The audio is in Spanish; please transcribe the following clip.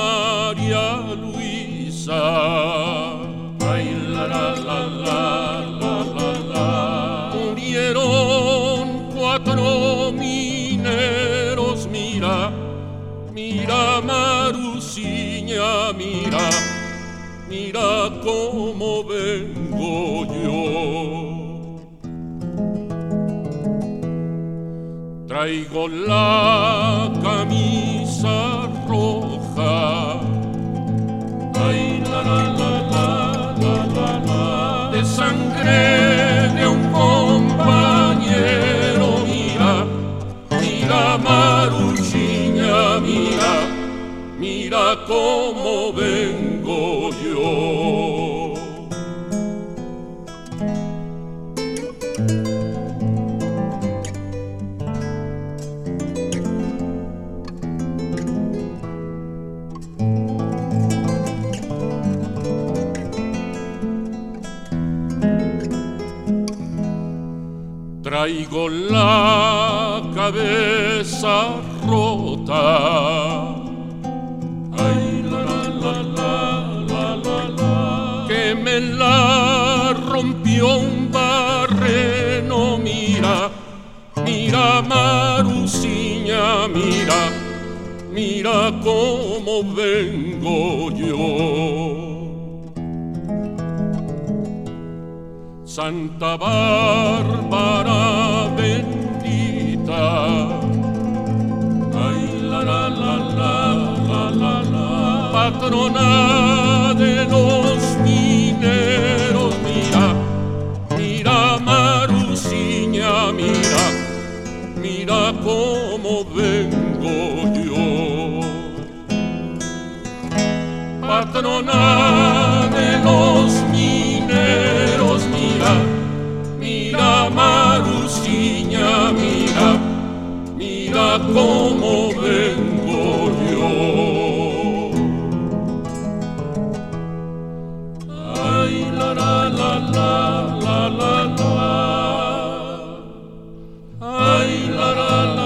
María Luisa. Ay, la. Murieron 4 mineros, mira, mira Marusiña, mira, mira cómo vengo yo. Traigo la camisa roja. Ay, la, de sangre de un compañero, mira, mira Marusiña, mira, mira cómo vengo yo. Traigo la cabeza rota. Ay, la, que me la rompió un barreno, mira, mira Marusiña, mira, mira cómo vengo yo. Santa Bárbara bendita, ay, la, patrona de los mineros, mira, mira Marusiña, mira, mira cómo vengo yo. Patrona de los mineros, mira, mira Marusiña, mira, mira cómo vengo yo. Ay, la, ay, la.